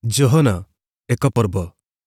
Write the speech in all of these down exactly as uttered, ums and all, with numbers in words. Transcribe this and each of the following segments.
ଯୋହନ ଏକ ପର୍ବ।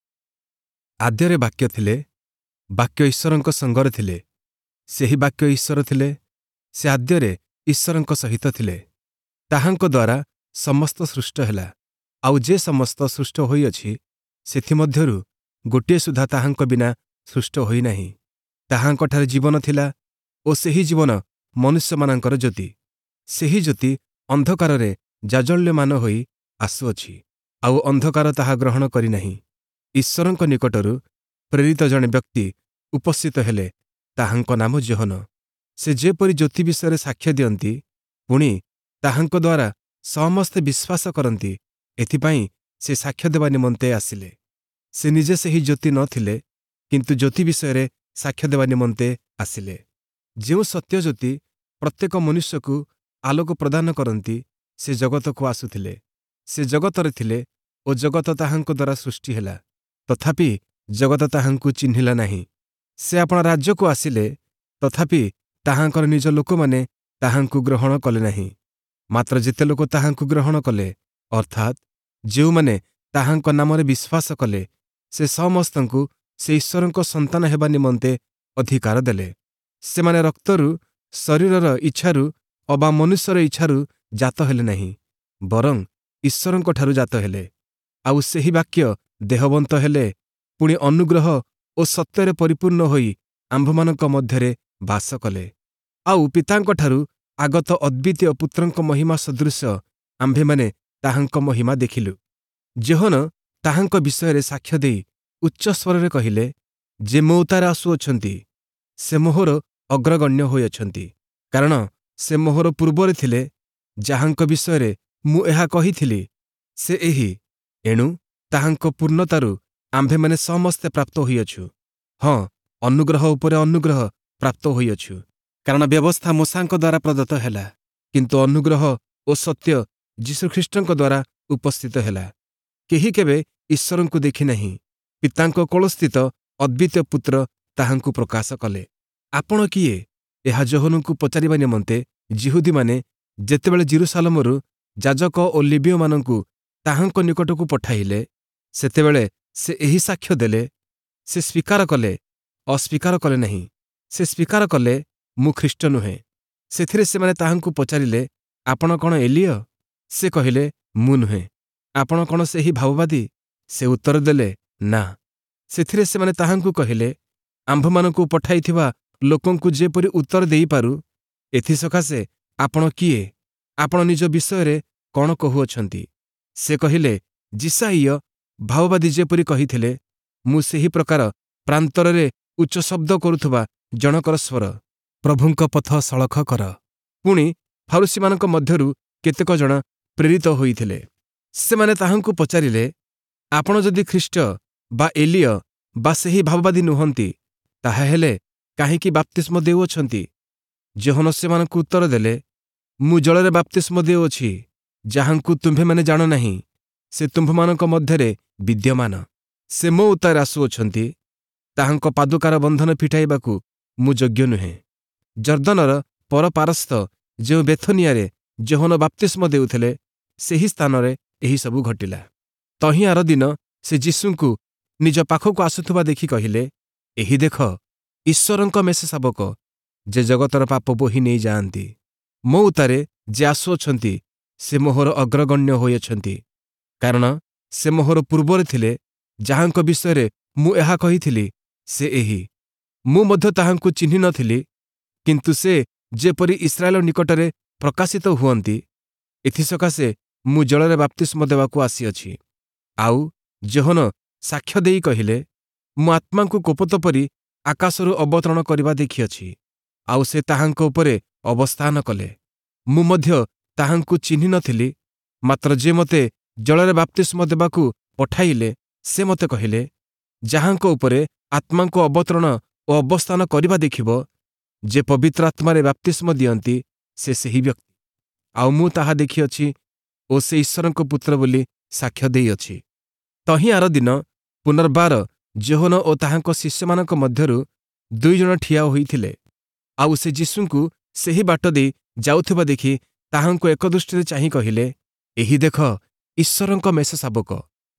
ଆଦ୍ୟରେ ବାକ୍ୟ ଥିଲେ, ବାକ୍ୟ ଈଶ୍ୱରଙ୍କ ସଙ୍ଗରେ ଥିଲେ, ସେହି ବାକ୍ୟ ଈଶ୍ୱର ଥିଲେ, ସେ ଆଦ୍ୟରେ ଈଶ୍ୱରଙ୍କ ସହିତ ଥିଲେ। ତାହାଙ୍କ ଦ୍ୱାରା ସମସ୍ତ ସୃଷ୍ଟ ହେଲା, ଆଉ ଯେ ସମସ୍ତ ସୃଷ୍ଟ ହୋଇଅଛି, ସେଥିମଧ୍ୟରୁ ଗୋଟିଏ ସୁଦ୍ଧା ତାହାଙ୍କ ବିନା ସୃଷ୍ଟ ହୋଇନାହିଁ। ତାହାଙ୍କଠାରେ ଜୀବନ ଥିଲା, ଓ ସେହି ଜୀବନ ମନୁଷ୍ୟମାନଙ୍କର ଜ୍ୟୋତି। ସେହି ଜ୍ୟୋତି ଅନ୍ଧକାରରେ ଜାଜଲ୍ୟମାନ ହୋଇ ଆସୁଅଛି, ଆଉ ଅନ୍ଧକାର ତାହା ଗ୍ରହଣ କରିନାହିଁ। ଈଶ୍ୱରଙ୍କ ନିକଟରୁ ପ୍ରେରିତ ଜଣେ ବ୍ୟକ୍ତି ଉପସ୍ଥିତ ହେଲେ, ତାହାଙ୍କ ନାମ ଯୋହନ। ସେ ଯେପରି ଜ୍ୟୋତି ବିଷୟରେ ସାକ୍ଷ୍ୟ ଦିଅନ୍ତି, ପୁଣି ତାହାଙ୍କ ଦ୍ୱାରା ସମସ୍ତେ ବିଶ୍ୱାସ କରନ୍ତି, ଏଥିପାଇଁ ସେ ସାକ୍ଷ୍ୟ ଦେବା ନିମନ୍ତେ ଆସିଲେ। ସେ ନିଜେ ସେହି ଜ୍ୟୋତି ନ ଥିଲେ, କିନ୍ତୁ ଜ୍ୟୋତି ବିଷୟରେ ସାକ୍ଷ୍ୟ ଦେବା ନିମନ୍ତେ ଆସିଲେ। ଯେଉଁ ସତ୍ୟ ଜ୍ୟୋତି ପ୍ରତ୍ୟେକ ମନୁଷ୍ୟକୁ ଆଲୋକ ପ୍ରଦାନ କରନ୍ତି, ସେ ଜଗତକୁ ଆସୁଥିଲେ। ସେ ଜଗତରେ ଥିଲେ, ଓ ଜଗତ ତାହାଙ୍କ ଦ୍ୱାରା ସୃଷ୍ଟି ହେଲା, ତଥାପି ଜଗତ ତାହାଙ୍କୁ ଚିହ୍ନିଲା ନାହିଁ। ସେ ଆପଣା ରାଜ୍ୟକୁ ଆସିଲେ, ତଥାପି ତାହାଙ୍କର ନିଜ ଲୋକମାନେ ତାହାଙ୍କୁ ଗ୍ରହଣ କଲେ ନାହିଁ। ମାତ୍ର ଯେତେ ଲୋକ ତାହାଙ୍କୁ ଗ୍ରହଣ କଲେ, ଅର୍ଥାତ୍ ଯେଉଁମାନେ ତାହାଙ୍କ ନାମରେ ବିଶ୍ୱାସ କଲେ, ସେ ସମସ୍ତଙ୍କୁ ସେ ଈଶ୍ୱରଙ୍କ ସନ୍ତାନ ହେବା ନିମନ୍ତେ ଅଧିକାର ଦେଲେ। ସେମାନେ ରକ୍ତରୁ, ଶରୀରର ଇଚ୍ଛାରୁ ଅବା ମନୁଷ୍ୟର ଇଚ୍ଛାରୁ ଜାତ ହେଲେ ନାହିଁ, ବରଂ ଈଶ୍ୱରଙ୍କଠାରୁ ଜାତ ହେଲେ। ଆଉ ସେହି ବାକ୍ୟ ଦେହବନ୍ତ ହେଲେ, ପୁଣି ଅନୁଗ୍ରହ ଓ ସତ୍ୟରେ ପରିପୂର୍ଣ୍ଣ ହୋଇ ଆମ୍ଭମାନଙ୍କ ମଧ୍ୟରେ ବାସ କଲେ। ଆଉ ପିତାଙ୍କଠାରୁ ଆଗତ ଅଦ୍ୱିତୀୟ ପୁତ୍ରଙ୍କ ମହିମା ସଦୃଶ ଆମ୍ଭେମାନେ ତାହାଙ୍କ ମହିମା ଦେଖିଲୁ। ଯୋହନ ତାହାଙ୍କ ବିଷୟରେ ସାକ୍ଷ୍ୟ ଦେଇ ଉଚ୍ଚସ୍ୱରରେ କହିଲେ, ଯେ ମୋଉତାରେ ଆସୁଅଛନ୍ତି, ସେ ମୋହର ଅଗ୍ରଗଣ୍ୟ ହୋଇଅଛନ୍ତି, କାରଣ ସେ ମୋହର ପୂର୍ବରେ ଥିଲେ। ଯାହାଙ୍କ ବିଷୟରେ ମୁଁ ଏହା କହିଥିଲି, ସେ ଏହି। ଏଣୁ ତାହାଙ୍କ ପୂର୍ଣ୍ଣତାରୁ ଆମ୍ଭେମାନେ ସମସ୍ତେ ପ୍ରାପ୍ତ ହୋଇଅଛୁ। ହଁ, ଅନୁଗ୍ରହ ଉପରେ ଅନୁଗ୍ରହ ପ୍ରାପ୍ତ ହୋଇଅଛୁ, କାରଣ ବ୍ୟବସ୍ଥା ମୂଷାଙ୍କ ଦ୍ୱାରା ପ୍ରଦତ୍ତ ହେଲା, କିନ୍ତୁ ଅନୁଗ୍ରହ ଓ ସତ୍ୟ ଯୀଶୁଖ୍ରୀଷ୍ଟଙ୍କ ଦ୍ୱାରା ଉପସ୍ଥିତ ହେଲା। କେହି କେବେ ଈଶ୍ୱରଙ୍କୁ ଦେଖିନାହିଁ, ପିତାଙ୍କ କୋଳସ୍ଥିତ ଅଦ୍ୱିତୀୟ ପୁତ୍ର ତାହାଙ୍କୁ ପ୍ରକାଶ କଲେ। ଆପଣ କିଏ? ଏହା ଯୋହନଙ୍କୁ ପଚାରିବା ନିମନ୍ତେ ଯିହୁଦୀମାନେ ଯେତେବେଳେ ଜିରୁସାଲମରୁ ଯାଜକ ଓ ଲେବୀୟମାନଙ୍କୁ ତାହାଙ୍କ ନିକଟକୁ ପଠାଇଲେ, ସେତେବେଳେ ସେ ଏହି ସାକ୍ଷ୍ୟ ଦେଲେ। ସେ ସ୍ୱୀକାର କଲେ, ଅସ୍ୱୀକାର କଲେ ନାହିଁ। ସେ ସ୍ୱୀକାର କଲେ, ମୁଁ ଖ୍ରୀଷ୍ଟ ନୁହେଁ। ସେଥିରେ ସେମାନେ ତାହାଙ୍କୁ ପଚାରିଲେ, ଆପଣ କ'ଣ ଏଲିୟ? ସେ କହିଲେ, ମୁଁ ନୁହେଁ। ଆପଣ କ'ଣ ସେହି ଭାବବାଦୀ? ସେ ଉତ୍ତର ଦେଲେ, ନା। ସେଥିରେ ସେମାନେ ତାହାଙ୍କୁ କହିଲେ, ଆମ୍ଭମାନଙ୍କୁ ପଠାଇଥିବା ଲୋକଙ୍କୁ ଯେପରି ଉତ୍ତର ଦେଇପାରୁ, ଏଥିସକାଶେ ଆପଣ କିଏ? ଆପଣ ନିଜ ବିଷୟରେ କ'ଣ କହୁଅଛନ୍ତି? ସେ କହିଲେ, ଯିଶାଇୟ ଭାବବାଦୀ ଯେପରି କହିଥିଲେ, ମୁଁ ସେହି ପ୍ରକାର ପ୍ରାନ୍ତରରେ ଉଚ୍ଚ ଶବ୍ଦ କରୁଥିବା ଜଣକର ସ୍ୱର, ପ୍ରଭୁଙ୍କ ପଥ ସଳଖ କର। ପୁଣି ଫାରୁସୀମାନଙ୍କ ମଧ୍ୟରୁ କେତେକ ଜଣ ପ୍ରେରିତ ହୋଇଥିଲେ। ସେମାନେ ତାହାଙ୍କୁ ପଚାରିଲେ, ଆପଣ ଯଦି ଖ୍ରୀଷ୍ଟ ବା ଏଲିୟ ବା ସେହି ଭାବବାଦୀ ନୁହନ୍ତି, ତାହାହେଲେ କାହିଁକି ବାପ୍ତିସ୍ମ ଦେଉଅଛନ୍ତି? ଯୋହନ ସେମାନଙ୍କୁ ଉତ୍ତର ଦେଲେ, ମୁଁ ଜଳରେ ବାପ୍ତିସ୍ମ ଦେଉଅଛି, ଯାହାଙ୍କୁ ତୁମ୍ଭେମାନେ ଜାଣ ନାହିଁ, ସେ ତୁମ୍ଭମାନଙ୍କ ମଧ୍ୟରେ ବିଦ୍ୟମାନ। ସେ ମୋ ଉତ୍ତାରେ ଆସୁଅଛନ୍ତି, ତାହାଙ୍କ ପାଦୁକାର ବନ୍ଧନ ଫିଟାଇବାକୁ ମୁଁ ଯୋଗ୍ୟ ନୁହେଁ। ଜର୍ଦ୍ଦନର ପରପାରସ୍ଥ ଯେଉଁ ବେଥନିଆରେ ଯୋହନ ବାପ୍ତିସ୍ମ ଦେଉଥିଲେ, ସେହି ସ୍ଥାନରେ ଏହିସବୁ ଘଟିଲା। ତହିଁ ଆର ଦିନ ସେ ଯୀଶୁଙ୍କୁ ନିଜ ପାଖକୁ ଆସୁଥିବା ଦେଖି କହିଲେ, ଏହି ଦେଖ, ଈଶ୍ୱରଙ୍କ ମେଷଶାବକ, ଯେ ଜଗତର ପାପ ବୋହି ନେଇ ଯାଆନ୍ତି। ମୋ ଉତ୍ତାରେ ଯେ ଆସୁଅଛନ୍ତି, ସେ ମୋହର ଅଗ୍ରଗଣ୍ୟ ହୋଇଅଛନ୍ତି, କାରଣ ସେ ମୋହର ପୂର୍ବରେ ଥିଲେ। ଯାହାଙ୍କ ବିଷୟରେ ମୁଁ ଏହା କହିଥିଲି, ସେ ଏହି। ମୁଁ ମଧ୍ୟ ତାହାଙ୍କୁ ଚିହ୍ନି ନଥିଲି, କିନ୍ତୁ ସେ ଯେପରି ଇସ୍ରାଏଲ ନିକଟରେ ପ୍ରକାଶିତ ହୁଅନ୍ତି, ଏଥିସକାଶେ ମୁଁ ଜଳରେ ବାପ୍ତିସ୍ମ ଦେବାକୁ ଆସିଅଛି। ଆଉ ଯୋହନ ସାକ୍ଷ୍ୟ ଦେଇ କହିଲେ, ମୁଁ ଆତ୍ମାଙ୍କୁ କୋପତ ପରି ଆକାଶରୁ ଅବତରଣ କରିବା ଦେଖିଅଛି, ଆଉ ସେ ତାହାଙ୍କ ଉପରେ ଅବସ୍ଥାନ କଲେ। ମୁଁ ମଧ୍ୟ ତାହାଙ୍କୁ ଚିହ୍ନି ନଥିଲି, ମାତ୍ର ଯେ ମୋତେ ଜଳରେ ବାପ୍ତିସ୍ମ ଦେବାକୁ ପଠାଇଲେ, ସେ ମୋତେ କହିଲେ, ଯାହାଙ୍କ ଉପରେ ଆତ୍ମାଙ୍କୁ ଅବତରଣ ଓ ଅବସ୍ଥାନ କରିବା ଦେଖିବ, ଯେ ପବିତ୍ର ଆତ୍ମାରେ ବାପ୍ତିସ୍ମ ଦିଅନ୍ତି, ସେ ସେହି ବ୍ୟକ୍ତି। ଆଉ ମୁଁ ତାହା ଦେଖିଅଛି, ଓ ସେ ଈଶ୍ୱରଙ୍କ ପୁତ୍ର ବୋଲି ସାକ୍ଷ୍ୟ ଦେଇଅଛି। ତହିଁ ଆର ଦିନ ପୁନର୍ବାର ଯୋହନ ଓ ତାହାଙ୍କ ଶିଷ୍ୟମାନଙ୍କ ମଧ୍ୟରୁ ଦୁଇଜଣ ଠିଆ ହୋଇଥିଲେ। ଆଉ ସେ ଯୀଶୁଙ୍କୁ ସେହି ବାଟ ଦେଇ ଯାଉଥିବା ଦେଖି ତାହାଙ୍କୁ ଏକ ଦୃଷ୍ଟିରେ ଚାହିଁ କହିଲେ, ଏହି ଦେଖ, ଈଶ୍ୱରଙ୍କ ମେଷଶାବକ।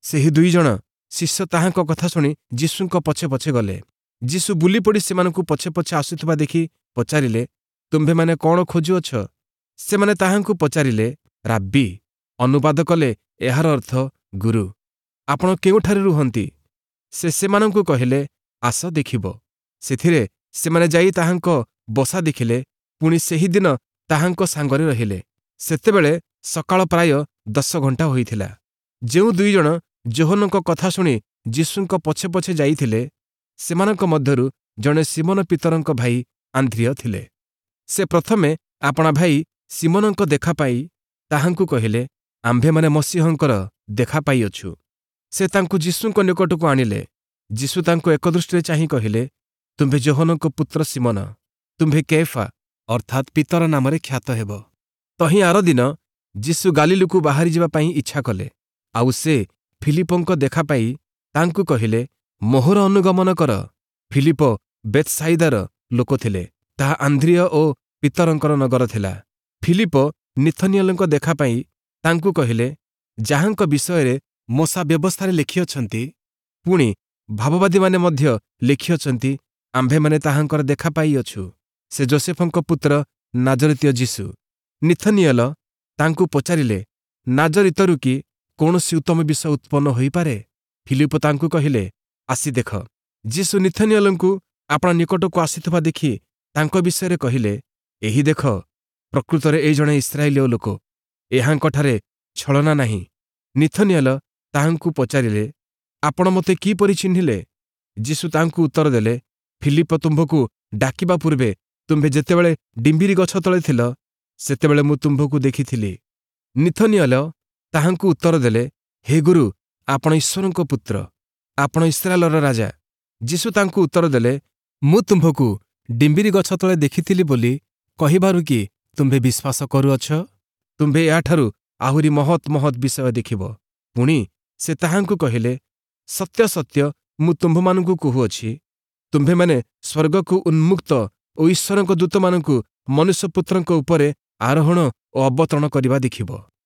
ସେହି ଦୁଇ ଜଣ ଶିଷ୍ୟ ତାହାଙ୍କ କଥା ଶୁଣି ଯୀଶୁଙ୍କ ପଛେ ପଛେ ଗଲେ। ଯୀଶୁ ବୁଲି ପଡ଼ି ସେମାନଙ୍କୁ ପଛେ ପଛେ ଆସୁଥିବା ଦେଖି ପଚାରିଲେ, ତୁମ୍ଭେମାନେ କ'ଣ ଖୋଜୁଅଛ? ସେମାନେ ତାହାଙ୍କୁ ପଚାରିଲେ, ରାବ୍ବି। ଅନୁବାଦ କଲେ, ଏହାର ଅର୍ଥ ଗୁରୁ। ଆପଣ କେଉଁଠାରେ ରୁହନ୍ତି? ସେ ସେମାନଙ୍କୁ କହିଲେ, ଆସ ଦେଖିବ। ସେଥିରେ ସେମାନେ ଯାଇ ତାହାଙ୍କ ବସା ଦେଖିଲେ, ପୁଣି ସେହିଦିନ ତାହାଙ୍କ ସାଙ୍ଗରେ ରହିଲେ। ସେତେବେଳେ ସକାଳ ପ୍ରାୟ ଦଶ ଘଣ୍ଟା ହୋଇଥିଲା। ଯେଉଁ ଦୁଇ ଜଣ ଯୋହନଙ୍କ କଥା ଶୁଣି ଯୀଶୁଙ୍କ ପଛେ ପଛେ ଯାଇଥିଲେ, ସେମାନଙ୍କ ମଧ୍ୟରୁ ଜଣେ ସିମୋନ ପିତରଙ୍କ ଭାଇ ଆନ୍ଦ୍ରିୟ ଥିଲେ। ସେ ପ୍ରଥମେ ଆପଣା ଭାଇ ସିମୋନଙ୍କ ଦେଖା ପାଇ ତାହାଙ୍କୁ କହିଲେ, ଆମ୍ଭେମାନେ ମସୀହଙ୍କର ଦେଖା ପାଇଅଛୁ। ସେ ତାଙ୍କୁ ଯୀଶୁଙ୍କ ନିକଟକୁ ଆଣିଲେ। ଯୀଶୁ ତାଙ୍କୁ ଏକଦୃଷ୍ଟିରେ ଚାହିଁ କହିଲେ, ତୁମ୍ଭେ ଯୋହନଙ୍କ ପୁତ୍ର ସିମୋନ, ତୁମ୍ଭେ କେଫା ଅର୍ଥାତ୍ ପିତର ନାମରେ ଖ୍ୟାତ ହେବ। ତହିଁ ଆର ଦିନ ଯୀଶୁ ଗାଲିଲକୁ ବାହାରିଯିବା ପାଇଁ ଇଚ୍ଛା କଲେ। ଆଉ ସେ ଫିଲିପଙ୍କ ଦେଖା ପାଇ ତାଙ୍କୁ କହିଲେ, ମୋହର ଅନୁଗମନ କର। ଫିଲିପ ବେଥସାଇଦାର ଲୋକ ଥିଲେ। ତାହା ଆନ୍ଦ୍ରିୟ ଓ ପିତରଙ୍କର ନଗର ଥିଲା। ଫିଲିପ ନିଥନିଏଲଙ୍କ ଦେଖା ପାଇ ତାଙ୍କୁ କହିଲେ, ଯାହାଙ୍କ ବିଷୟରେ ମୋଶା ବ୍ୟବସ୍ଥାରେ ଲେଖିଅଛନ୍ତି, ପୁଣି ଭାବବାଦୀମାନେ ମଧ୍ୟ ଲେଖିଅଛନ୍ତି, ଆମ୍ଭେମାନେ ତାହାଙ୍କର ଦେଖା ପାଇଅଛୁ, ସେ ଯୋସେଫଙ୍କ ପୁତ୍ର ନାଜରିତୀୟ ଯୀଶୁ। ନିଥନିଏଲ ତାଙ୍କୁ ପଚାରିଲେ, ନାଜରିତରୁ କି କୌଣସି ଉତ୍ତମ ବିଷୟ ଉତ୍ପନ୍ନ ହୋଇପାରେ? ଫିଲିପ ତାଙ୍କୁ କହିଲେ, ଆସି ଦେଖ। ଯୀଶୁ ନିଥନିଏଲଙ୍କୁ ଆପଣା ନିକଟକୁ ଆସିଥିବା ଦେଖି ତାଙ୍କ ବିଷୟରେ କହିଲେ, ଏହି ଦେଖ, ପ୍ରକୃତରେ ଏ ଜଣେ ଇସ୍ରାଏଲୀୟ ଲୋକ, ଏହାଙ୍କଠାରେ ଛଳନା ନାହିଁ। ନିଥନିଏଲ ତାହାଙ୍କୁ ପଚାରିଲେ, ଆପଣ ମୋତେ କିପରି ଚିହ୍ନିଲେ? ଯୀଶୁ ତାଙ୍କୁ ଉତ୍ତର ଦେଲେ, ଫିଲିପ ତୁମ୍ଭକୁ ଡାକିବା ପୂର୍ବେ ତୁମ୍ଭେ ଯେତେବେଳେ ଡିମ୍ବିରି ଗଛ ତଳେ ଥିଲ, ସେତେବେଳେ ମୁଁ ତୁମ୍ଭକୁ ଦେଖିଥିଲି। ନିଥନିଏଲ ତାହାଙ୍କୁ ଉତ୍ତର ଦେଲେ, ହେ ଗୁରୁ, ଆପଣ ଈଶ୍ୱରଙ୍କ ପୁତ୍ର, ଆପଣ ଇସ୍ରାଏଲର ରାଜା। ଯୀଶୁ ତାଙ୍କୁ ଉତ୍ତର ଦେଲେ, ମୁଁ ତୁମ୍ଭକୁ ଡିମ୍ବିରି ଗଛ ତଳେ ଦେଖିଥିଲି ବୋଲି କହିବାରୁ କି ତୁମ୍ଭେ ବିଶ୍ୱାସ କରୁଅଛ? ତୁମ୍ଭେ ଏହାଠାରୁ ଆହୁରି ମହତ୍ ମହତ୍ ବିଷୟ ଦେଖିବ। ପୁଣି ସେ ତାହାଙ୍କୁ କହିଲେ, ସତ୍ୟ ସତ୍ୟ ମୁଁ ତୁମ୍ଭମାନଙ୍କୁ କହୁଅଛି, ତୁମ୍ଭେମାନେ ସ୍ୱର୍ଗକୁ ଉନ୍ମୁକ୍ତ ଓ ଈଶ୍ୱରଙ୍କ ଦୂତମାନଙ୍କୁ ମନୁଷ୍ୟପୁତ୍ରଙ୍କ ଉପରେ ଆରୋହଣ ଓ ଅବତରଣ କରିବା ଦେଖିବ।